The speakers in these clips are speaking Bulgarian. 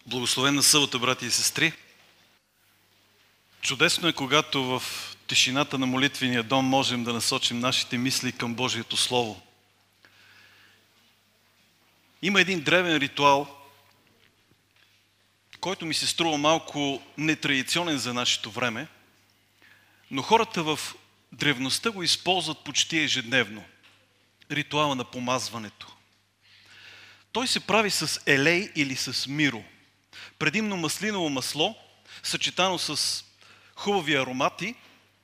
Благословена събота, брати и сестри! Чудесно е, когато в тишината на молитвения дом можем да насочим нашите мисли към Божието Слово. Има един древен ритуал, който ми се струва малко нетрадиционен за нашето време, но хората в древността го използват почти ежедневно. Ритуала на помазването. Той се прави с елей или с миро. Предимно маслиново масло, съчетано с хубави аромати,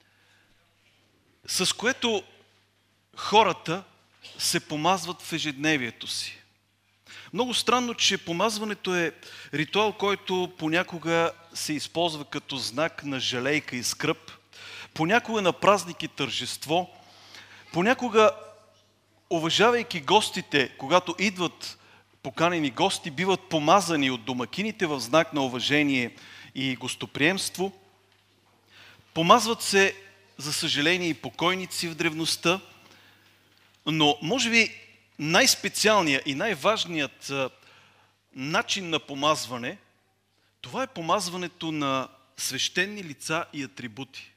с което хората се помазват в ежедневието си. Много странно, че помазването е ритуал, който понякога се използва като знак на жалейка и скръб, понякога на празник и тържество, понякога, уважавайки гостите, когато идват поканени гости, биват помазани от домакините в знак на уважение и гостоприемство. Помазват се, за съжаление, и покойници в древността, но може би най-специалният и най-важният начин на помазване, това е помазването на свещени лица и атрибути.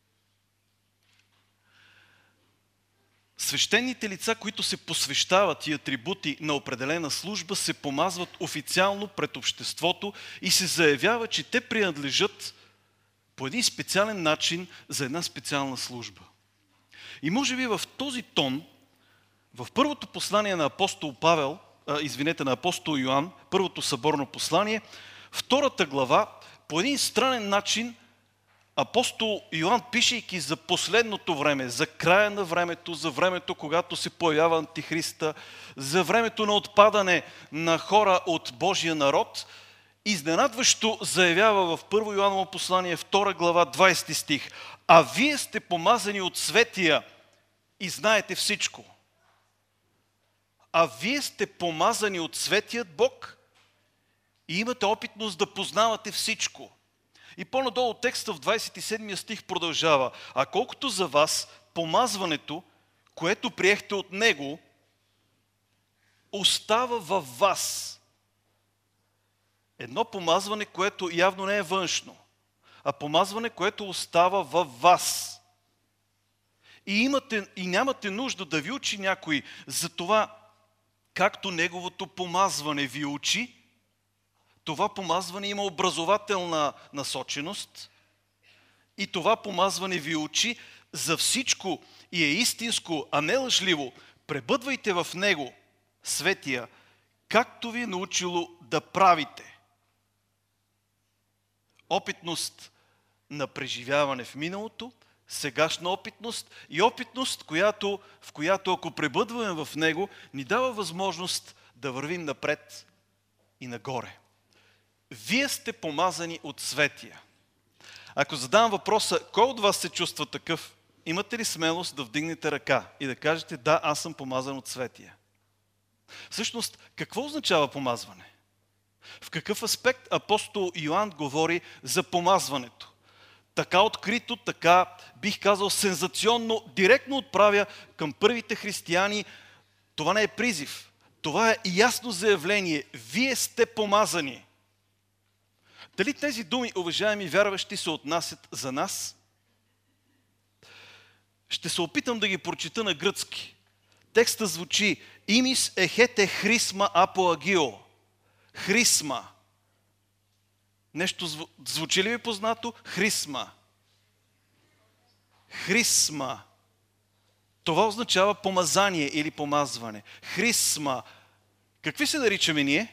Свещените лица, които се посвещават и атрибути на определена служба, се помазват официално пред обществото и се заявява, че те принадлежат по един специален начин за една специална служба. И може би в този тон, в първото послание на на апостол Йоан, първото съборно послание, втората глава, по един странен начин, апостол Йоан, пишейки за последното време, за края на времето, за времето, когато се появява Антихриста, за времето на отпадане на хора от Божия народ, изненадващо заявява в 1 Йоаново послание, 2 глава, 20 стих: „А вие сте помазани от Светия и знаете всичко.“ А вие сте помазани от Светият Бог и имате опитност да познавате всичко. И по-надолу текста в 27 стих продължава: „А колкото за вас, помазването, което приехте от Него, остава във вас.“ Едно помазване, което явно не е външно, а помазване, което остава във вас. И нямате нужда да ви учи някой за това, както неговото помазване ви учи. Това помазване има образователна насоченост и това помазване ви учи за всичко и е истинско, а не лъжливо. Пребъдвайте в него, Светия, както ви е научило да правите. Опитност на преживяване в миналото, сегашна опитност и опитност, в която ако пребъдваме в него, ни дава възможност да вървим напред и нагоре. Вие сте помазани от Светия. Ако задам въпроса, кой от вас се чувства такъв, имате ли смелост да вдигнете ръка и да кажете: да, аз съм помазан от Светия? Всъщност, какво означава помазване? В какъв аспект апостол Йоан говори за помазването? Така открито, така бих казал сензационно, директно отправя към първите християни. Това не е призив, това е ясно заявление: вие сте помазани. Дали тези думи, уважаеми вярващи, се отнасят за нас? Ще се опитам да ги прочита на гръцки. Текстът звучи: „Имис ехете хрисма апоагио“. Хрисма. Нещо звучи ли ви познато? Хрисма. Хрисма. Това означава помазание или помазване. Хрисма. Какви се наричаме ние?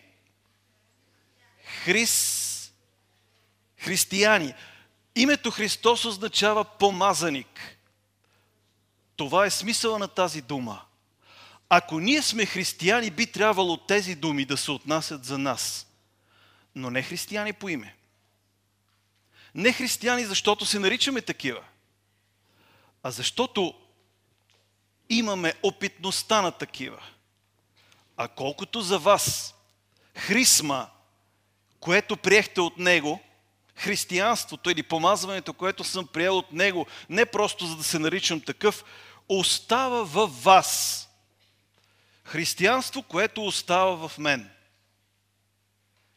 Християни. Името Христос означава помазаник. Това е смисъла на тази дума. Ако ние сме християни, би трябвало тези думи да се отнасят за нас. Но не християни по име. Не християни, защото се наричаме такива, а защото имаме опитността на такива. А колкото за вас, хрисма, което приехте от Него, християнството или помазването, което съм приел от Него, не просто за да се наричам такъв, остава във вас. Християнство, което остава в мен.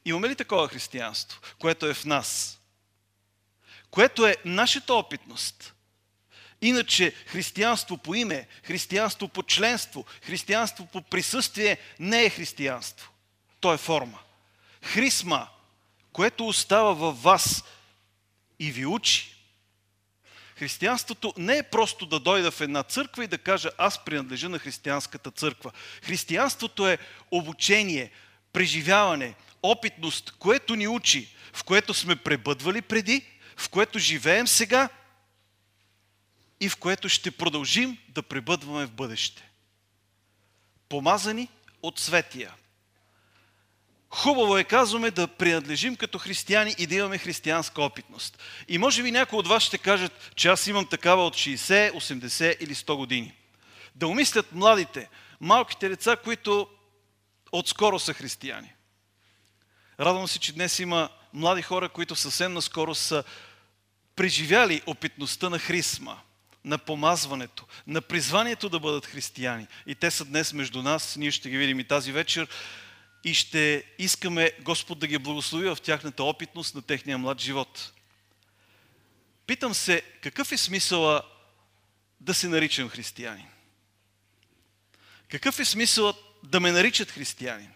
Имаме ли такова християнство, което е в нас? Което е нашата опитност? Иначе християнство по име, християнство по членство, християнство по присъствие не е християнство. То е форма. Хрисма, което остава във вас и ви учи. Християнството не е просто да дойда в една църква и да кажа аз принадлежа на християнската църква. Християнството е обучение, преживяване, опитност, което ни учи, в което сме пребъдвали преди, в което живеем сега и в което ще продължим да пребъдваме в бъдеще. Помазани от Светия. Хубаво е, казваме, да принадлежим като християни и да имаме християнска опитност. И може би някои от вас ще кажат, че аз имам такава от 60, 80 или 100 години. Да умислят младите, малките деца, които отскоро са християни. Радвам се, че днес има млади хора, които съвсем наскоро са преживяли опитността на хрисма, на помазването, на призванието да бъдат християни. И те са днес между нас, ние ще ги видим и тази вечер и ще искаме Господ да ги благослови в тяхната опитност на техния млад живот. Питам се, какъв е смисъла да се наричам християнин? Какъв е смисълът да ме наричат християнин?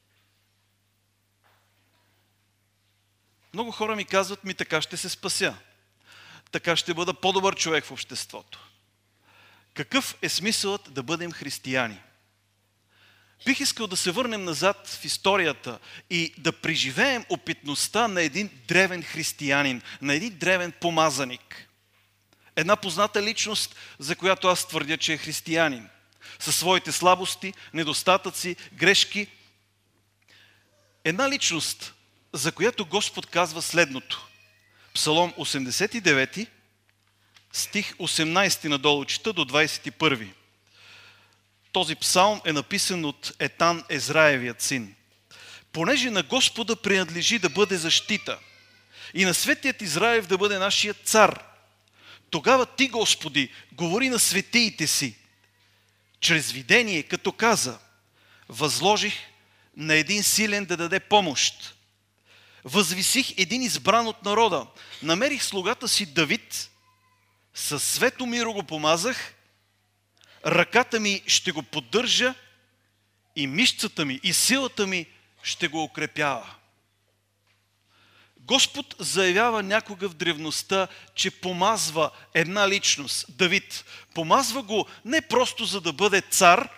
Много хора ми казват, така ще се спася. Така ще бъда по-добър човек в обществото. Какъв е смисълът да бъдем християни? Бих искал да се върнем назад в историята и да преживеем опитността на един древен християнин, на един древен помазаник. Една позната личност, за която аз твърдя, че е християнин. Със своите слабости, недостатъци, грешки. Една личност, за която Господ казва следното. Псалом 89, стих 18 надолу чета до 21. Този псалм е написан от Етан Езраевият син. Понеже на Господа принадлежи да бъде защита и на Светият Израев да бъде нашия цар, тогава ти, Господи, говори на светиите си, чрез видение, като каза, възложих на един силен да даде помощ. Възвисих един избран от народа, намерих слугата си Давид, със свето миро го помазах, ръката ми ще го поддържа и мишцата ми и силата ми ще го укрепява. Господ заявява някога в древността, че помазва една личност, Давид. Помазва го не просто за да бъде цар,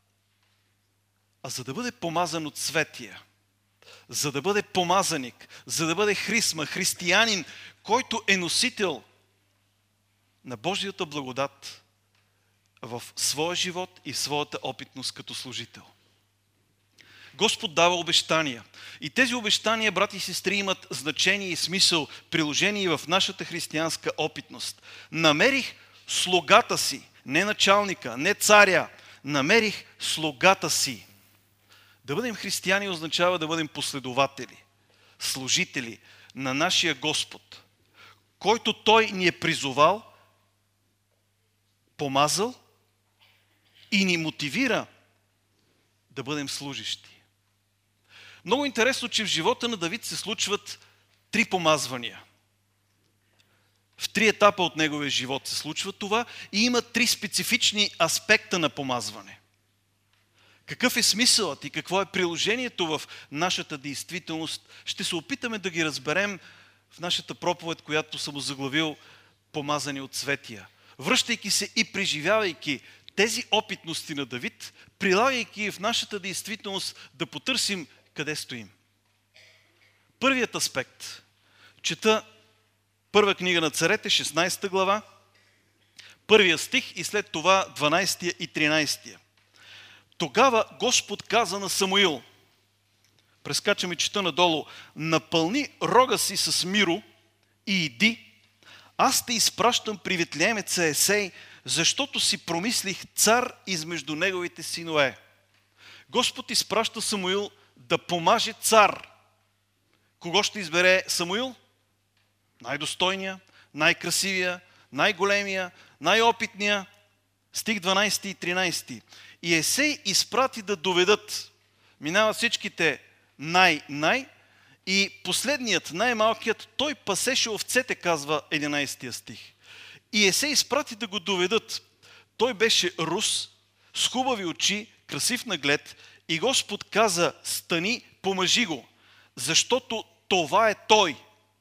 а за да бъде помазан от Светия. За да бъде помазаник, за да бъде хрисма, християнин, който е носител на Божията благодат в своя живот и в своята опитност като служител. Господ дава обещания. И тези обещания, брати и сестри, имат значение и смисъл, приложение в нашата християнска опитност. Намерих слугата си, не началника, не царя, намерих слугата си. Да бъдем християни означава да бъдем последователи, служители на нашия Господ, който Той ни е призовал, помазал и ни мотивира да бъдем служещи. Много интересно, че в живота на Давид се случват 3 помазвания. В 3 етапа от неговия живот се случва това и има 3 специфични аспекта на помазване. Какъв е смисълът и какво е приложението в нашата действителност, ще се опитаме да ги разберем в нашата проповед, която съм озаглавил помазани от Светия. Връщайки се и преживявайки тези опитности на Давид, прилагайки в нашата действителност да потърсим къде стоим. Първият аспект. Чета първа книга на царете, 16 глава, първия стих и след това 12 и 13. Тогава Господ каза на Самуил, прескачаме чета надолу, напълни рога си с миро и иди, аз те изпращам при ветлеемеца Есей, защото си промислих цар измежду неговите синове. Господ изпраща Самуил да помаже цар. Кого ще избере Самуил? Най-достойния, най-красивия, най-големия, най-опитния. Стих 12 и 13. И Есей изпрати да доведат. Минават всичките най-най И последният, най-малкият, той пасеше овцете, казва 11 стих. И Есей изпрати да го доведат. Той беше рус, с хубави очи, красив наглед, и Господ каза: стани, помажи го, защото това е той.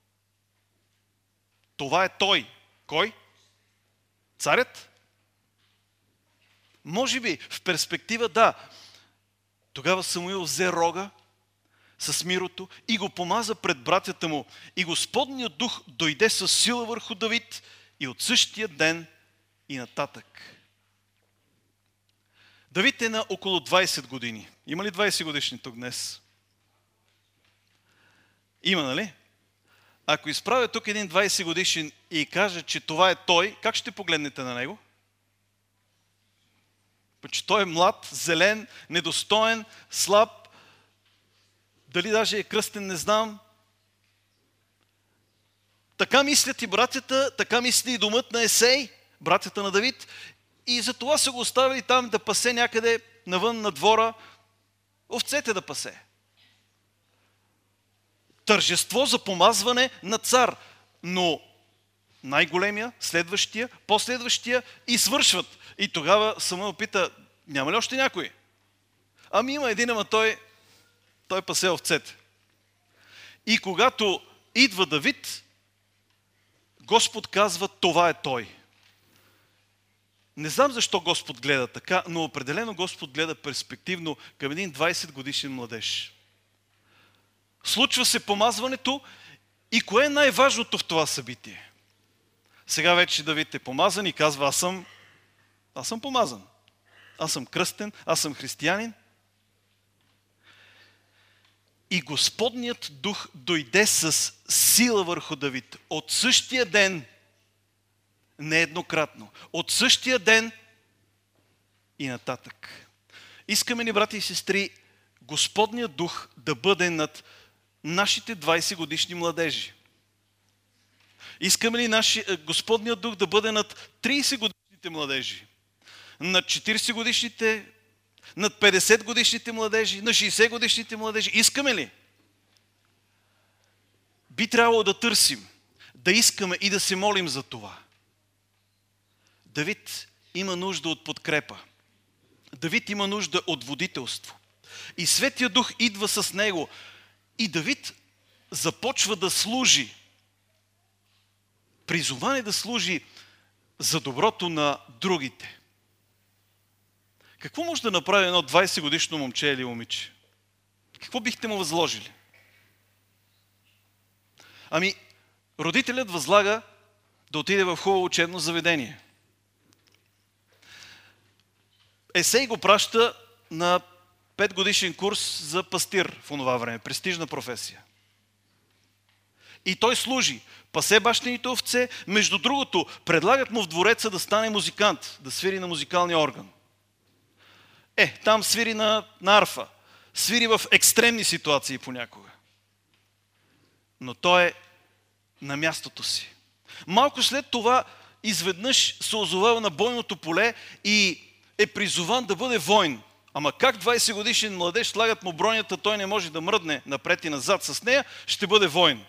Това е той. Кой? Царят? Може би в перспектива да. Тогава Самуил взе рога с мирото и го помаза пред братята му. И Господният дух дойде със сила върху Давид и от същия ден и нататък. Давид е на около 20 години. Има ли 20 годишни тук днес? Има, нали? Ако изправя тук един 20 годишен и каже, че това е той, как ще погледнете на него? Че той е млад, зелен, недостоен, слаб, дали даже е кръстен, не знам. Така мислят и братята, така мисли и домът на Есей, братята на Давид, и затова са го оставили там да пасе някъде навън на двора, овцете да пасе. Тържество за помазване на цар, но най-големия, следващия, последващия и свършват. И тогава Самуил пита: няма ли още някой? Ами има един, ама той пасе овцете. И когато идва Давид, Господ казва: това е той. Не знам защо Господ гледа така, но определено Господ гледа перспективно към един 20 годишен младеж. Случва се помазването и кое е най-важното в това събитие? Сега вече Давид е помазан и казва: аз съм помазан. Аз съм кръстен, аз съм християнин. И Господният дух дойде с сила върху Давид. От същия ден, нееднократно, от същия ден и нататък. Искаме ли, брати и сестри, Господният дух да бъде над нашите 20 годишни младежи? Искаме ли Господният дух да бъде над 30 годишните младежи? Над 40 годишните, над 50 годишните младежи, на 60 годишните младежи? Искаме ли? Би трябвало да търсим, да искаме и да се молим за това. Давид има нужда от подкрепа. Давид има нужда от водителство. И Светия Дух идва с него. И Давид започва да служи. Призован е да служи за доброто на другите. Какво може да направи едно 20 годишно момче или момиче? Какво бихте му възложили? Ами, родителят възлага да отиде в хубаво учебно заведение. Есей го праща на 5 годишен курс за пастир в онова време. Престижна професия. И той служи. Пасе бащините овце. Между другото, предлагат му в двореца да стане музикант, да свири на музикалния орган. Там свири на арфа. Свири в екстремни ситуации понякога. Но той е на мястото си. Малко след това изведнъж се озовава на бойното поле и е призован да бъде войн. Ама как 20 годишен младеж, слагат му бронята, той не може да мръдне напред и назад с нея, ще бъде войн.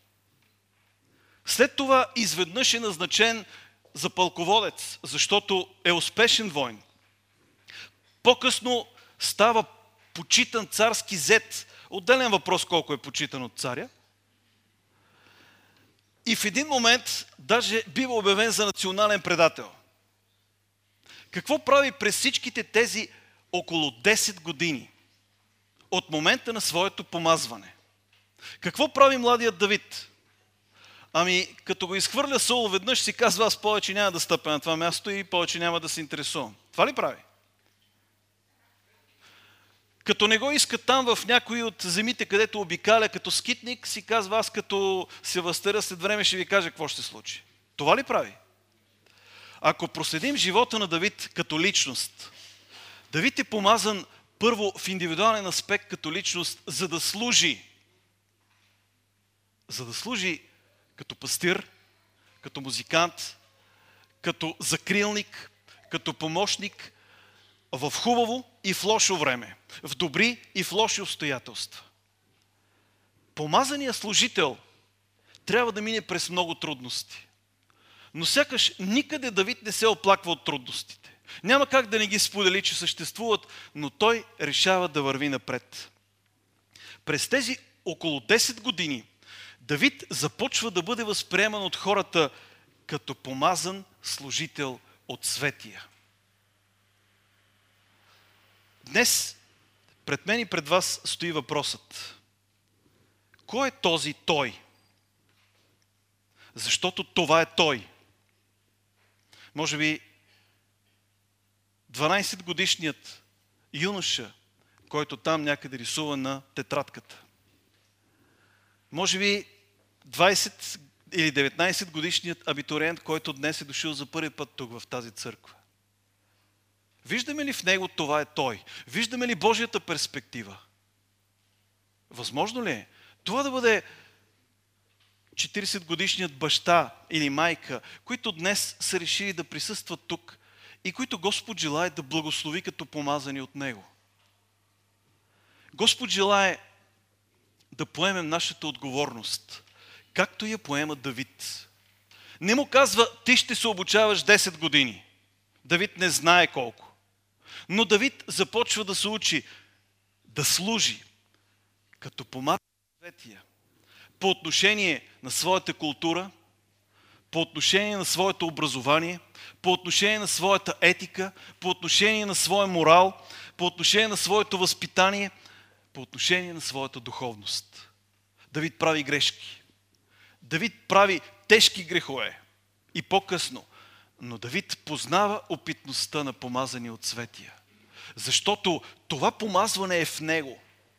След това изведнъж е назначен за пълководец, защото е успешен войн. По-късно става почитан царски зет. Отделен въпрос колко е почитан от царя. И в един момент даже бива обявен за национален предател. Какво прави през всичките тези около 10 години от момента на своето помазване? Какво прави младият Давид? Ами, като го изхвърля Саул веднъж, си казва: аз повече няма да стъпя на това място и повече няма да се интересувам. Това ли прави? Като не го иска там в някои от земите, където обикаля като скитник, си казва: аз като се възстаря след време ще ви кажа какво ще се случи. Това ли прави? Ако проследим живота на Давид като личност, Давид е помазан първо в индивидуален аспект като личност, за да служи. За да служи като пастир, като музикант, като закрилник, като помощник, в хубаво и в лошо време, в добри и в лоши обстоятелства. Помазаният служител трябва да мине през много трудности. Но сякаш никъде Давид не се оплаква от трудностите. Няма как да не ги сподели, че съществуват, но той решава да върви напред. През тези около 10 години Давид започва да бъде възприеман от хората като помазан служител от Светия. Днес пред мен и пред вас стои въпросът: кой е този той? Защото това е той. Може би 12-годишният юноша, който там някъде рисува на тетрадката. Може би 20 или 19 годишният абитуриент, който днес е дошъл за първи път тук в тази църква. Виждаме ли в него това е той? Виждаме ли Божията перспектива? Възможно ли е това да бъде 40 годишният баща или майка, които днес са решили да присъстват тук и които Господ желае да благослови като помазани от Него? Господ желае да поемем нашата отговорност, както я поема Давид. Не му казва: ти ще се обучаваш 10 години. Давид не знае колко. Но Давид започва да се учи да служи като помазан на Светия по отношение на своята култура, по отношение на своето образование, по отношение на своята етика, по отношение на своя морал, по отношение на своето възпитание, по отношение на своята духовност. Давид прави грешки. Давид прави тежки грехове. И по-късно. Но Давид познава опитността на помазани от Светия. Защото това помазване е в него.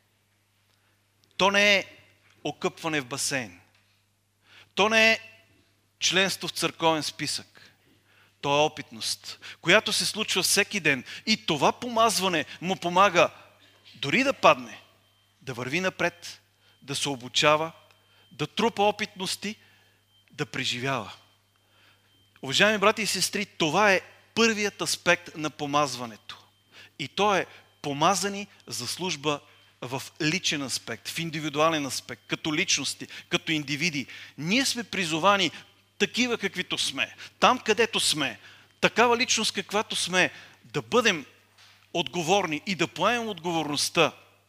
То не е окъпване в басейн. То не е членство в църковен списък. То е опитност, която се случва всеки ден. И това помазване му помага дори да падне, да върви напред, да се обучава, да трупа опитности, да преживява. Уважаеми брати и сестри, това е първият аспект на помазването. И то е помазани за служба в личен аспект, в индивидуален аспект, като личности, като индивиди. Ние сме призовани такива каквито сме, там където сме, такава личност каквато сме, да бъдем отговорни и да поемем отговорността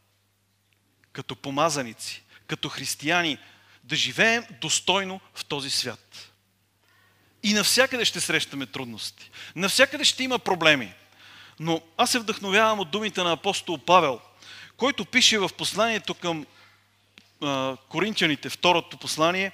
като помазаници, като християни, да живеем достойно в този свят. И навсякъде ще срещаме трудности. Навсякъде ще има проблеми. Но аз се вдъхновявам от думите на апостол Павел, който пише в посланието към Коринтяните, второто послание,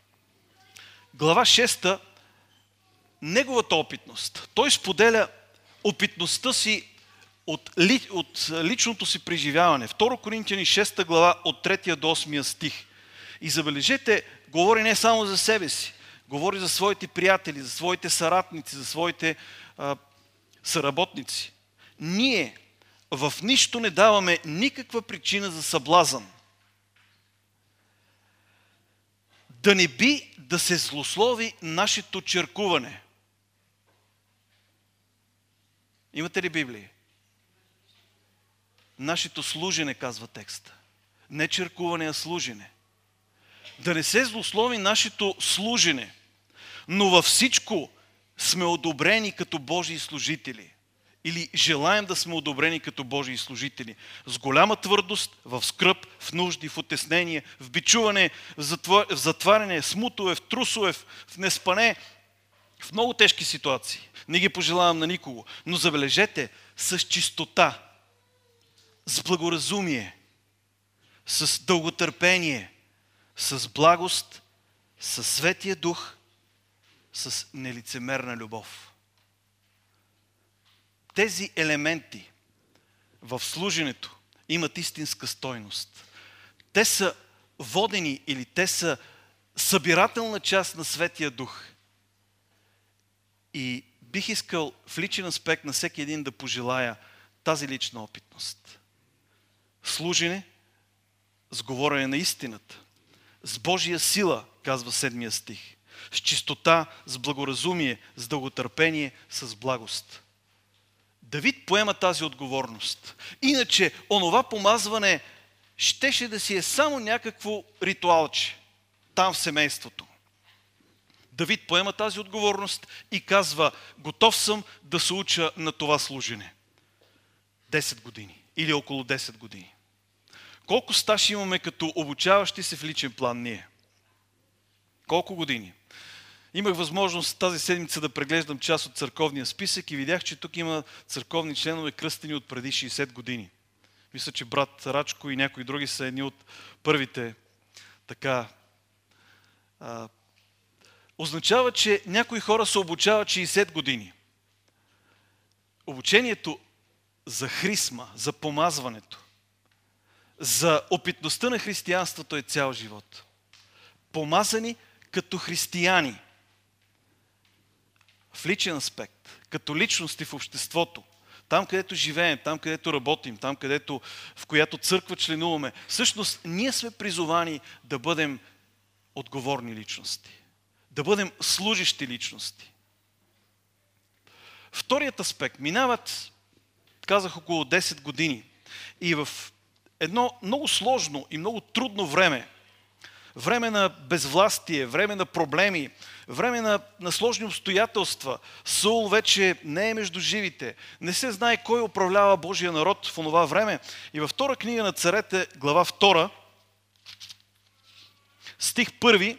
глава 6, неговата опитност. Той споделя опитността си от личното си преживяване. 2 Коринтяни 6 глава от 3 до 8 стих. И забележете, говори не само за себе си, говори за своите приятели, за своите съратници, за своите съработници. Ние в нищо не даваме никаква причина за съблазън. Да не би да се злослови нашето черкуване. Имате ли Библия? Нашето служене, казва текста. Не черкуване, а служене. Да не се злослови нашето служене, но във всичко сме одобрени като Божии служители. Или желаем да сме одобрени като Божии служители. С голяма твърдост, в скръб, в нужди, в утеснение, в бичуване, в затваряне, в смутове, в трусове, в неспане, в много тежки ситуации. Не ги пожелавам на никого. Но забележете, с чистота, с благоразумие, с дълготърпение, с благост, със Светия Дух, с нелицемерна любов. Тези елементи в служенето имат истинска стойност. Те са водени или те са събирателна част на Светия Дух. И бих искал в личен аспект на всеки един да пожелая тази лична опитност. Служене с говорене на истината, с Божия сила, казва 7 стих, с чистота, с благоразумие, с дълготърпение, с благост. Давид поема тази отговорност. Иначе, онова помазване щеше да си е само някакво ритуалче там в семейството. Давид поема тази отговорност и казва: готов съм да се уча на това служене. 10 години или около 10 години. Колко стаж имаме като обучаващи се в личен план ние? Колко години? Имах възможност тази седмица да преглеждам част от църковния списък и видях, че тук има църковни членове кръстени от преди 60 години. Мисля, че брат Рачко и някои други са едни от първите така. Означава, че някои хора се обучават 60 години. Обучението за хрисма, за помазването, за опитността на християнството е цял живот. Помазани като християни в личен аспект, като личности в обществото, там където живеем, там където работим, там където в която църква членуваме. Всъщност ние сме призовани да бъдем отговорни личности, да бъдем служещи личности. Вторият аспект. Минават, казах, около 10 години и в едно много сложно и много трудно време, време на безвластие, време на проблеми, време на сложни обстоятелства. Саул вече не е между живите. Не се знае кой управлява Божия народ в онова време. И във втора книга на царете, глава 2, стих 1,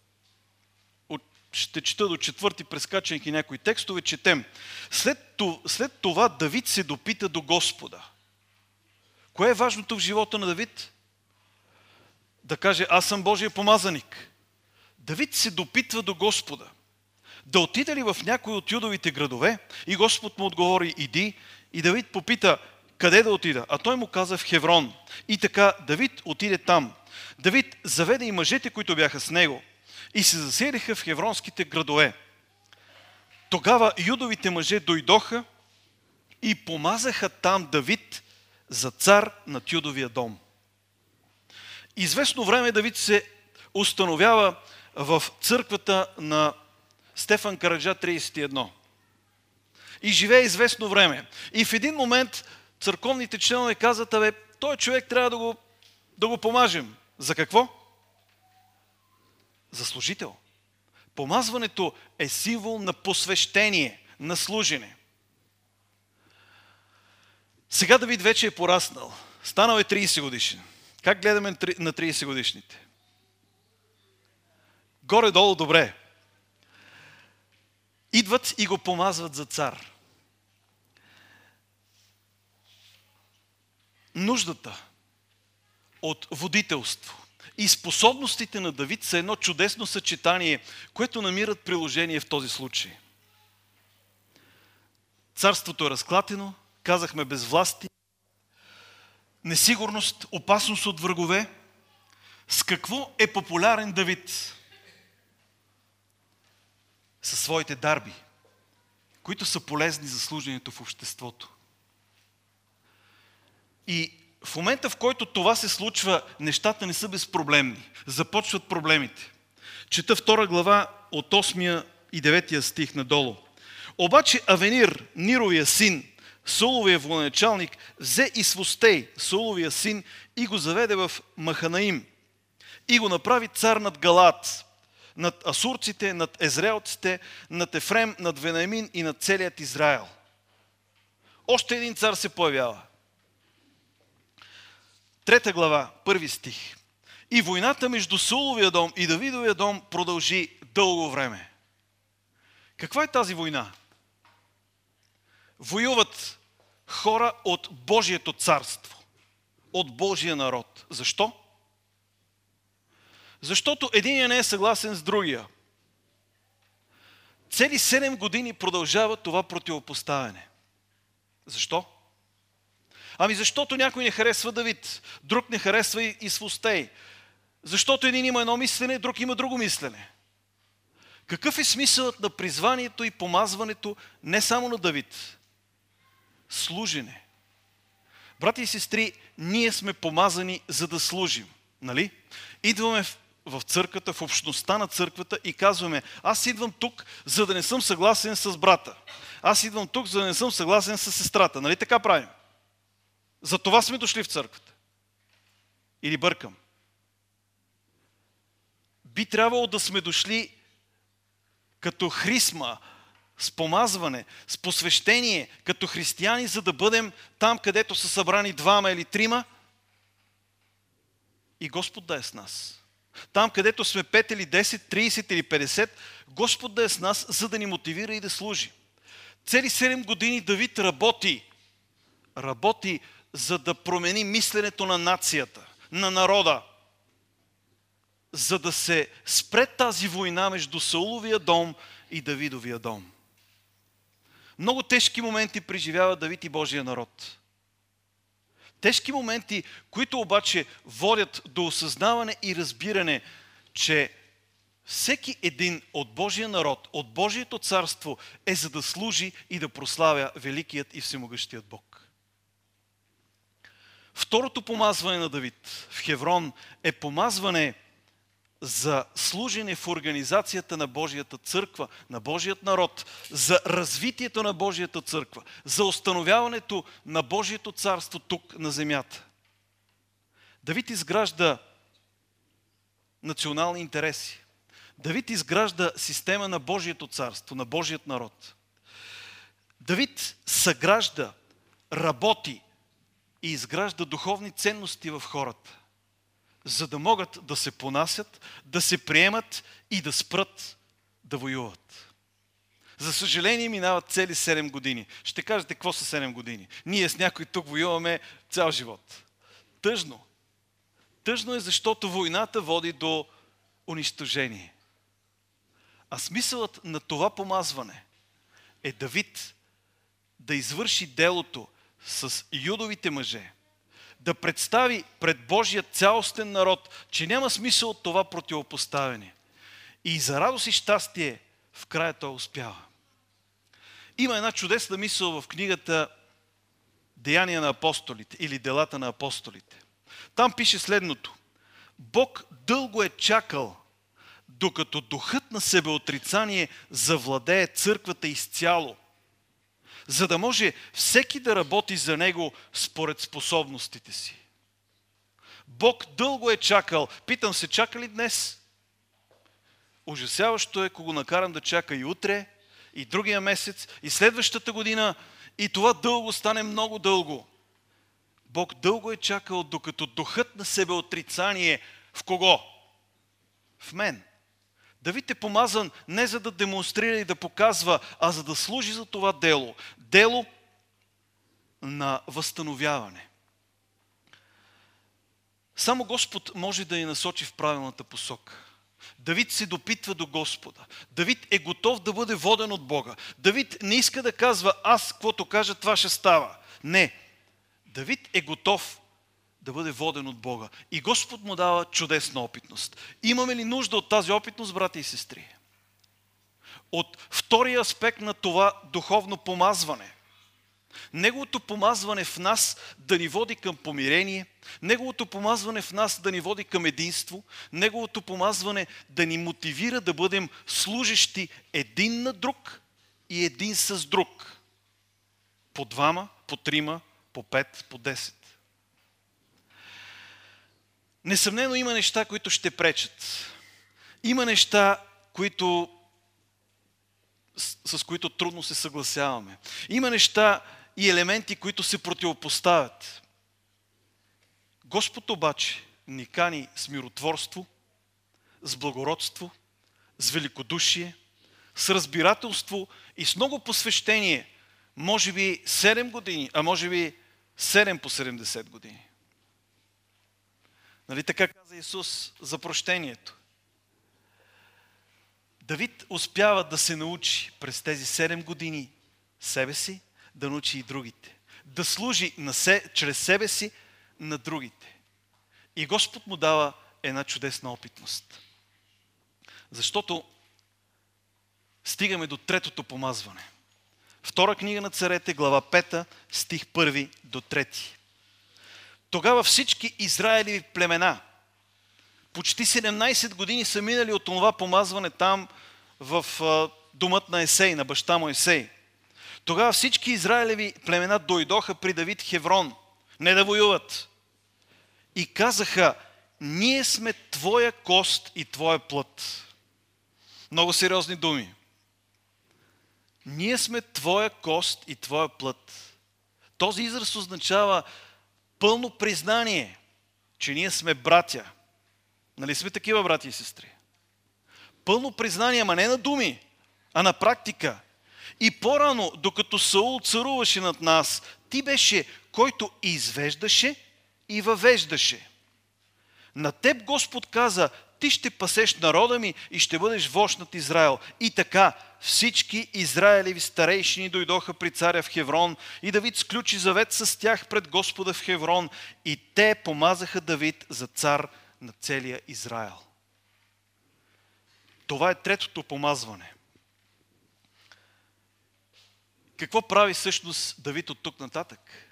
ще чета до 4, прескачайки някои текстове, четем. След това Давид се допита до Господа. Кое е важното в живота на Давид? Да каже: аз съм Божия помазаник. Давид се допитва до Господа. Да отиде ли в някой от юдовите градове? И Господ му отговори: иди. И Давид попита: къде да отида? А той му каза: в Хеврон. И така Давид отиде там. Давид заведе и мъжете, които бяха с него, и се заселиха в хевронските градове. Тогава юдовите мъже дойдоха и помазаха там Давид за цар над юдовия дом. Известно време Давид се установява в църквата на Стефан Караджа 31. И живее известно време. И в един момент църковните членове казват: този човек трябва да го помажем. За какво? За служител. Помазването е символ на посвещение, на служене. Сега Давид вече е пораснал. Станал е 30 годишен. Как гледаме на 30 годишните? Горе-долу добре. Идват и го помазват за цар. Нуждата от водителство и способностите на Давид са едно чудесно съчетание, което намират приложение в този случай. Царството е разклатено, казахме безвластие, несигурност, опасност от врагове. С какво е популярен Давид? Със своите дарби, които са полезни за служенето в обществото. И в момента, в който това се случва, нещата не са безпроблемни. Започват проблемите. Чета 2 глава от 8 и 9 стих надолу. Обаче Авенир, Нировия син, Сауловия военачалник, взе и Свостей, Сауловия син, и го заведе в Маханаим. И го направи цар над Галаат, над асурците, над езраелците, над Ефрем, над Венаимин и над целият Израел. Още един цар се появява. 3 глава, 1 стих. И войната между Сауловия дом и Давидовия дом продължи дълго време. Каква е тази война? Воюват хора от Божието царство, от Божия народ. Защо? Защото единия не е съгласен с другия. Цели 7 години продължава това противопоставяне. Защо? Защото някой не харесва Давид, друг не харесва и Свостей. Защото един има едно мислене, друг има друго мислене. Какъв е смисълът на призванието и помазването не само на Давид? Служене. Брати и сестри, ние сме помазани за да служим. Нали? Идваме в църквата, в общността на църквата и казваме: аз идвам тук, за да не съм съгласен с брата. Аз идвам тук, за да не съм съгласен с сестрата. Нали така правим? За това сме дошли в църквата. Или бъркам? Би трябвало да сме дошли като хрисма, с помазване, с посвещение, като християни, за да бъдем там, където са събрани 2 или 3 и Господ да е с нас. Там, където сме 5 или 10, 30 или 50, Господ да е с нас, за да ни мотивира и да служи. Цели 7 години Давид работи, за да промени мисленето на нацията, на народа, за да се спре тази война между Сауловия дом и Давидовия дом. Много тежки моменти преживява Давид и Божия народ. Тежки моменти, които обаче водят до осъзнаване и разбиране, че всеки един от Божия народ, от Божието царство е за да служи и да прославя великият и всемогъщият Бог. Второто помазване на Давид в Хеврон е помазване за служене в организацията на Божията църква, на Божият народ, за развитието на Божията църква, за установяването на Божието царство тук на земята. Давид изгражда национални интереси. Давид изгражда система на Божието царство, на Божият народ. Давид съгражда, работи и изгражда духовни ценности в хората, за да могат да се понасят, да се приемат и да спрат да воюват. За съжаление минават цели 7 години. Ще кажете, какво са 7 години? Ние с някой тук воюваме цял живот. Тъжно. Тъжно е, защото войната води до унищожение. А смисълът на това помазване е Давид да извърши делото с юдовите мъже, да представи пред Божия цялостен народ, че няма смисъл от това противопоставяне. И за радост и щастие в края той успява. Има една чудесна мисъл в книгата Деяния на апостолите или Делата на апостолите. Там пише следното: Бог дълго е чакал, докато духът на себеотрицание завладее църквата изцяло, за да може всеки да работи за него според способностите си. Бог дълго е чакал. Питам се, чака ли днес? Ужасяващо е, ако го накарам да чака и утре, и другия месец, и следващата година, и това дълго стане много дълго. Бог дълго е чакал, докато духът на себеотрицание в кого? В мен. Давид е помазан не за да демонстрира и да показва, а за да служи за това дело. Дело на възстановяване. Само Господ може да ни насочи в правилната посока. Давид се допитва до Господа. Давид е готов да бъде воден от Бога. Давид не иска да казва, аз каквото кажа, това ще става. Не. Давид е готов да бъде воден от Бога. И Господ му дава чудесна опитност. Имаме ли нужда от тази опитност, брати и сестри? От втория аспект на това духовно помазване. Неговото помазване в нас да ни води към помирение, неговото помазване в нас да ни води към единство, неговото помазване да ни мотивира да бъдем служещи един на друг и един с друг. По 2, по 3, по 5, по 10. Несъмнено има неща, които ще пречат. Има неща, с които трудно се съгласяваме. Има неща и елементи, които се противопоставят. Господ обаче ни кани с миротворство, с благородство, с великодушие, с разбирателство и с много посвещение. Може би 7 години, а може би 7 по 70 години. Нали така каза Исус за прощението? Давид успява да се научи през тези 7 години себе си, да научи и другите. Да служи чрез себе си на другите. И Господ му дава една чудесна опитност. Защото стигаме до третото помазване. Втора книга на царете, глава 5, стих 1 до 3. Тогава всички Израилеви племена, почти 17 години са минали от това помазване там в домът на Есей, на баща му Есей. Тогава всички Израилеви племена дойдоха при Давид Хеврон, не да воюват. и казаха: ние сме твоя кост и твоя плът. Много сериозни думи. Ние сме твоя кост и твоя плът. Този израз означава пълно признание, че ние сме братя. Нали сме такива, брати и сестри? Пълно признание, ама не на думи, а на практика. И по-рано, докато Саул царуваше над нас, ти беше, който извеждаше и въвеждаше. На теб Господ каза: ти ще пасеш народа ми и ще бъдеш вожд над Израел. И така всички Израелеви старейшини дойдоха при царя в Хеврон и Давид сключи завет с тях пред Господа в Хеврон и те помазаха Давид за цар на целия Израел. Това е третото помазване. Какво прави всъщност Давид от тук нататък?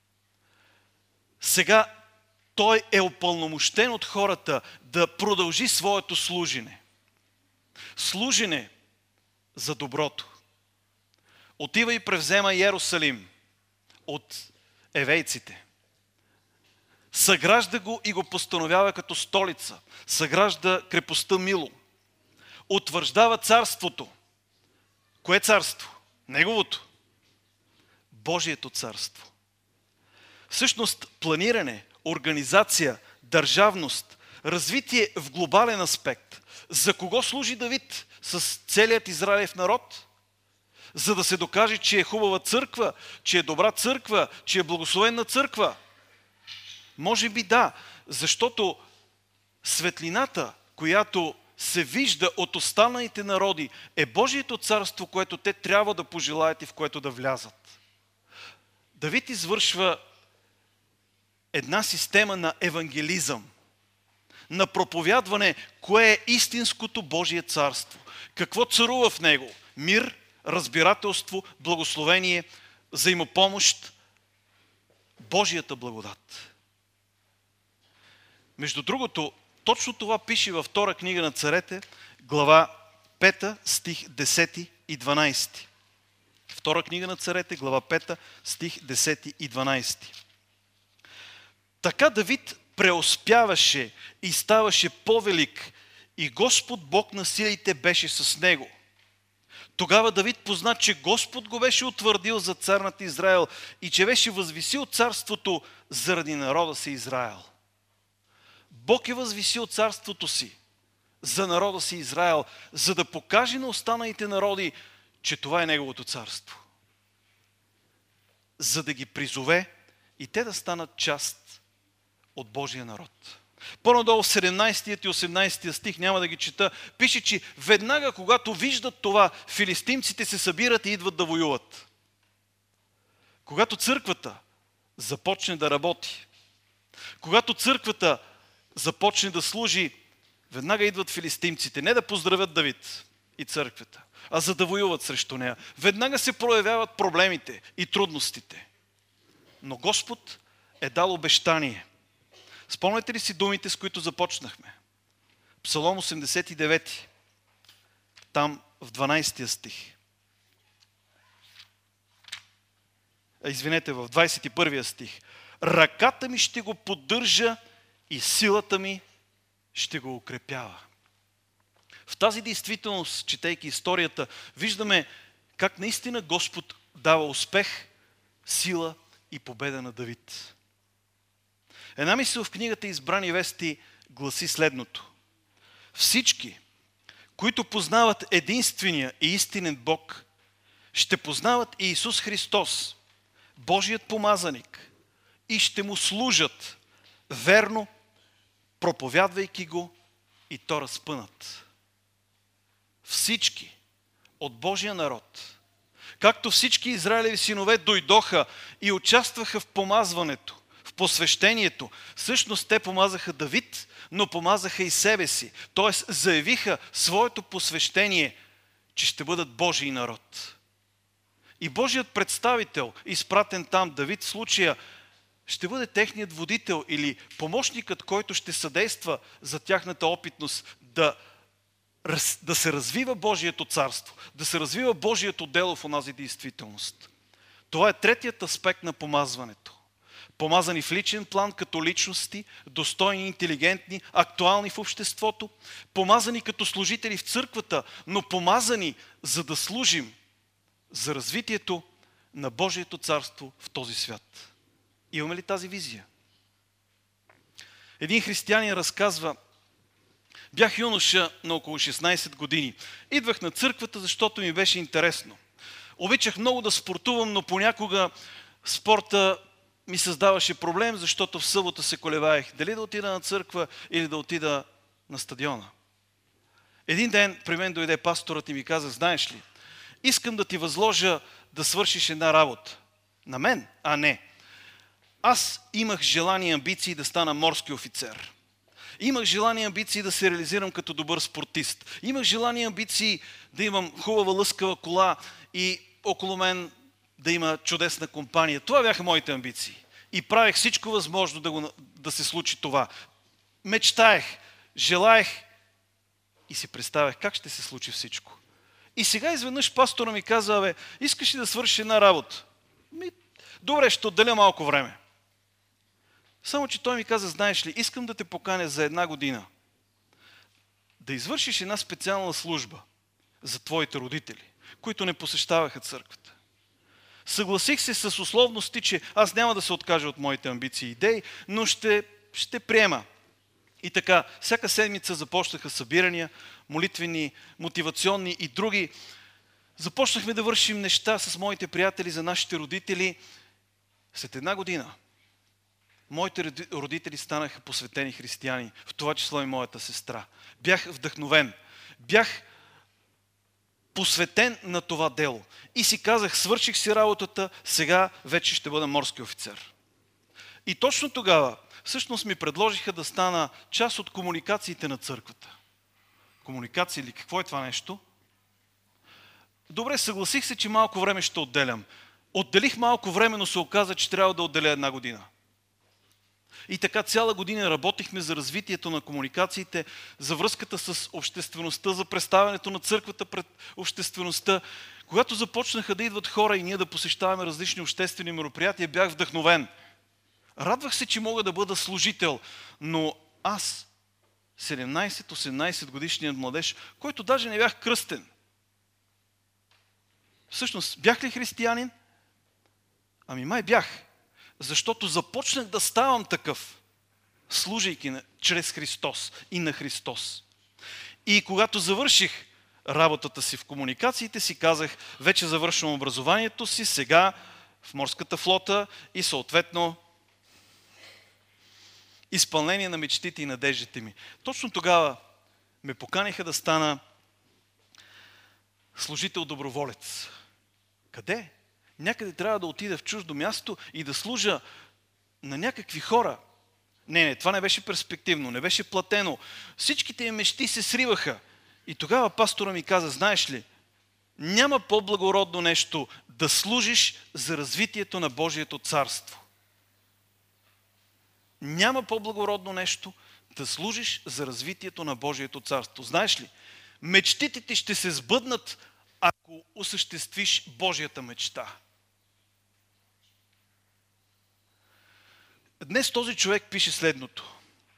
Сега той е упълномощен от хората да продължи своето служене. Служене за доброто. Отива и превзема Йерусалим от евейците. Съгражда го и го постановява като столица. Съгражда крепостта Мило. Утвърждава царството. Кое царство? Неговото. Божието царство. Всъщност планиране, организация, държавност, развитие в глобален аспект. За кого служи Давид с целият израилев народ? За да се докаже, че е хубава църква, че е добра църква, че е благословена църква? Може би да, защото светлината, която се вижда от останалите народи, е Божието царство, което те трябва да пожелаят и в което да влязат. Давид извършва една система на евангелизъм, на проповядване, кое е истинското Божие царство. Какво царува в него? Мир, разбирателство, благословение, взаимопомощ, Божията благодат. Между другото, точно това пише във втора книга на царете, глава 5, стих 10 и 12. Втора книга на царете, глава 5, стих 10 и 12. Така Давид преуспяваше и ставаше по-велик и Господ Бог на силите беше с него. Тогава Давид позна, че Господ го беше утвърдил за цар над Израел и че беше възвисил царството заради народа си Израел. Бог е възвисил царството си за народа си Израел, за да покаже на останалите народи, че това е неговото царство. За да ги призове и те да станат част от Божия народ. По-надолу в 17 и 18 стих, няма да ги чета, пише, че веднага когато виждат това, филистимците се събират и идват да воюват. Когато църквата започне да работи, когато църквата започне да служи, веднага идват филистимците. Не да поздравят Давид и църквата, а за да воюват срещу нея. Веднага се проявяват проблемите и трудностите. Но Господ е дал обещание. Спомняте ли си думите, с които започнахме? Псалом 89, там в 12 стих. Извинете, в 21 стих. Ръката ми ще го поддържа и силата ми ще го укрепява. В тази действителност, четейки историята, виждаме как наистина Господ дава успех, сила и победа на Давид. Една мисъл в книгата Избрани вести гласи следното. Всички, които познават единствения и истинен Бог, ще познават и Исус Христос, Божият помазаник, и ще му служат верно, проповядвайки го и то разпънат. Всички от Божия народ, както всички Израилеви синове дойдоха и участваха в помазването, в посвещението, всъщност те помазаха Давид, но помазаха и себе си. Т.е. заявиха своето посвещение, че ще бъдат Божий народ. И Божият представител, изпратен там, Давид в случая, ще бъде техният водител или помощникът, който ще съдейства за тяхната опитност да се развива Божието царство, да се развива Божието дело в онази действителност. Това е третият аспект на помазването. помазани в личен план като личности, достойни, интелигентни, актуални в обществото, помазани като служители в църквата, но помазани за да служим за развитието на Божието царство в този свят. Имаме ли тази визия? Един християнин разказва: бях юноша на около 16 години. Идвах на църквата, защото ми беше интересно. Обичах много да спортувам, но понякога спорта ми създаваше проблем, защото в събота се колебаех дали да отида на църква или да отида на стадиона. Един ден при мен дойде пасторът и ми каза: знаеш ли, искам да ти възложа да свършиш една работа. На мен? А не. Аз имах желание и амбиции да стана морски офицер. Имах желание и амбиции да се реализирам като добър спортист. Имах желание и амбиции да имам хубава лъскава кола и около мен да има чудесна компания. Това бяха моите амбиции. И правех всичко възможно да се случи това. Мечтаех, желаех и си представях как ще се случи всичко. И сега изведнъж пастора ми каза: искаш ли да свършиш една работа? Добре, ще отделя малко време. Само че той ми каза: знаеш ли, искам да те поканя за 1 година да извършиш една специална служба за твоите родители, които не посещаваха църквата. Съгласих се с условности, че аз няма да се откажа от моите амбиции и идеи, но ще приема. И така, всяка седмица започнаха събирания, молитвени, мотивационни и други. Започнахме да вършим неща с моите приятели за нашите родители. След 1 година моите родители станаха посветени християни, в това число и моята сестра. Бях вдъхновен, бях посветен на това дело. И си казах: свърших си работата, сега вече ще бъда морски офицер. И точно тогава всъщност ми предложиха да стана част от комуникациите на църквата. Комуникация или какво е това нещо? Добре, съгласих се, че малко време ще отделям. Отделих малко време, но се оказа, че трябва да отделя 1 година. И така цяла година работихме за развитието на комуникациите, за връзката с обществеността, за представянето на църквата пред обществеността. Когато започнаха да идват хора и ние да посещаваме различни обществени мероприятия, бях вдъхновен. Радвах се, че мога да бъда служител, но аз, 17-18 годишният младеж, който даже не бях кръстен. Всъщност, бях ли християнин? Ами май бях. Защото започнах да ставам такъв, служейки чрез Христос и на Христос. И когато завърших работата си в комуникациите, си казах: вече завършвам образованието си, сега в морската флота и съответно изпълнение на мечтите и надеждите ми. Точно тогава ме поканиха да стана служител-доброволец. Къде? Някъде трябва да отида в чуждо място и да служа на някакви хора. Не, това не беше перспективно, не беше платено. Всичките им мечти се сриваха. И тогава пастора ми каза: знаеш ли, няма по-благородно нещо да служиш за развитието на Божието царство. Няма по-благородно нещо да служиш за развитието на Божието царство. Знаеш ли, мечтите ти ще се сбъднат, ако осъществиш Божията мечта. Днес този човек пише следното.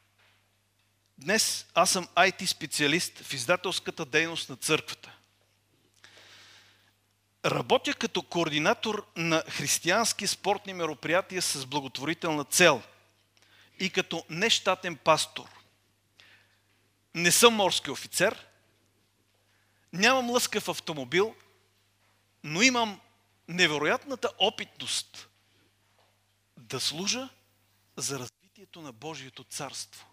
Днес аз съм IT специалист в издателската дейност на църквата. Работя като координатор на християнски спортни мероприятия с благотворителна цел и като нещатен пастор. Не съм морски офицер, нямам лъскав автомобил, но имам невероятната опитност да служа за развитието на Божието царство.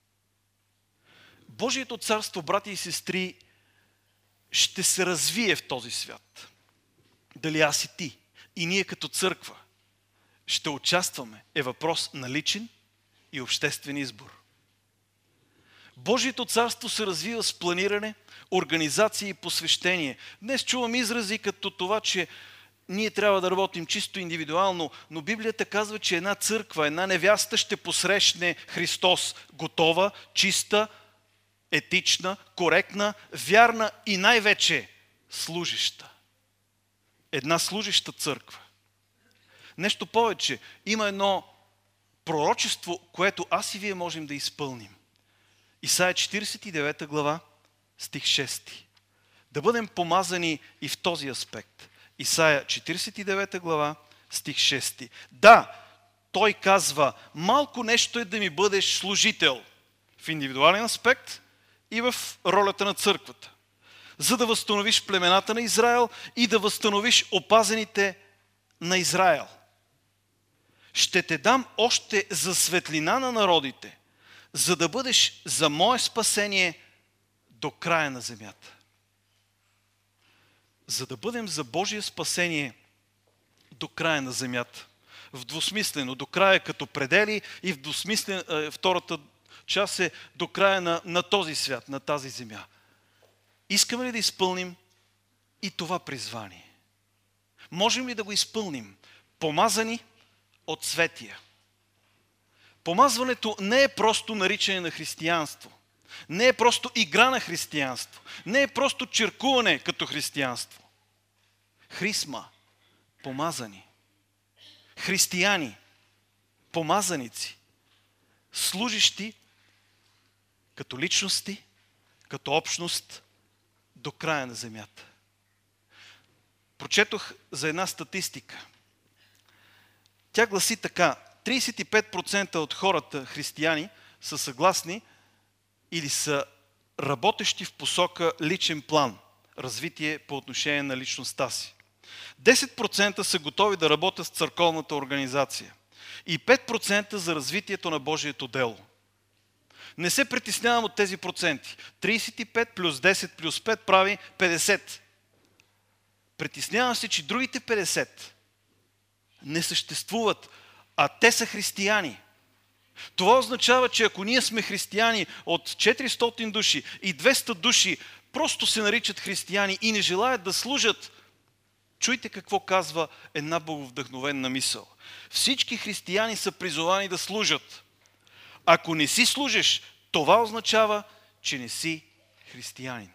Божието царство, брати и сестри, ще се развие в този свят. Дали аз и ти, и ние като църква ще участваме, е въпрос на личен и обществен избор. Божието царство се развива с планиране, организация и посвещение. Днес чувам изрази като това, че ние трябва да работим чисто индивидуално, но Библията казва, че една църква, една невяста ще посрещне Христос готова, чиста, етична, коректна, вярна и най-вече служеща. Една служеща църква. Нещо повече, има едно пророчество, което аз и вие можем да изпълним. Исаия 49 глава, стих 6. Да бъдем помазани и в този аспект. Исаия 49 глава, стих 6. Да, той казва, малко нещо е да ми бъдеш служител в индивидуален аспект и в ролята на църквата, за да възстановиш племената на Израел и да възстановиш опазените на Израел. Ще те дам още за светлина на народите, за да бъдеш за мое спасение до края на земята. За да бъдем за Божие спасение до края на земята. В двусмислено, до края като предели, и в двусмислено, втората част е до края на този свят, на тази земя. Искаме ли да изпълним и това призвание? Можем ли да го изпълним? Помазани от светия. Помазването не е просто наричане на християнство. Не е просто игра на християнство. Не е просто черкуване като християнство. Хрисма, помазани. Християни, помазаници, служещи като личности, като общност до края на земята. Прочетох за една статистика. Тя гласи така: 35% от хората християни са съгласни или са работещи в посока личен план, развитие по отношение на личността си. 10% са готови да работят с църковната организация и 5% за развитието на Божието дело. Не се притеснявам от тези проценти. 35 плюс 10 плюс 5 прави 50. Притеснявам се, че другите 50 не съществуват, а те са християни. Това означава, че ако ние сме християни от 400 души и 200 души просто се наричат християни и не желаят да служат, чуйте какво казва една боговдъхновенна мисъл. Всички християни са призовани да служат. Ако не си служиш, това означава, че не си християнин.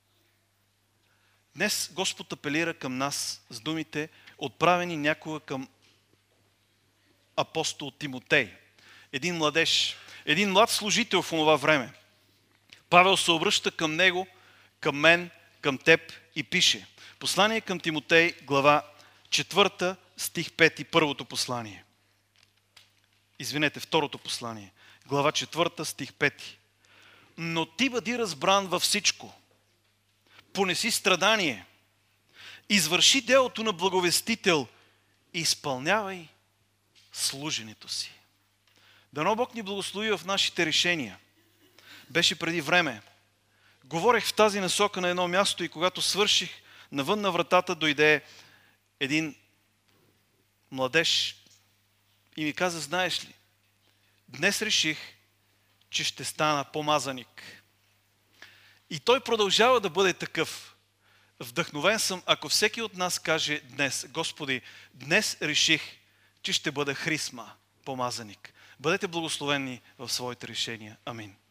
Днес Господ апелира към нас с думите, отправени някога към апостол Тимотей. Един младеж, един млад служител в това време. Павел се обръща към него, към мен, към теб и пише. Послание към Тимотей, глава 4, стих 5, първото послание. Извинете, второто послание. Глава 4, стих 5. Но ти бъди разбран във всичко. Понеси страдание. Извърши делото на благовестител и изпълнявай служенето си. Дано Бог ни благослови в нашите решения. Беше преди време. Говорех в тази насока на едно място и когато свърших, навън на вратата дойде един младеж и ми каза, знаеш ли, днес реших, че ще стана помазаник. И той продължава да бъде такъв. Вдъхновен съм, ако всеки от нас каже днес, Господи, днес реших, че ще бъда хрисма, помазаник. Бъдете благословени в своите решения. Амин.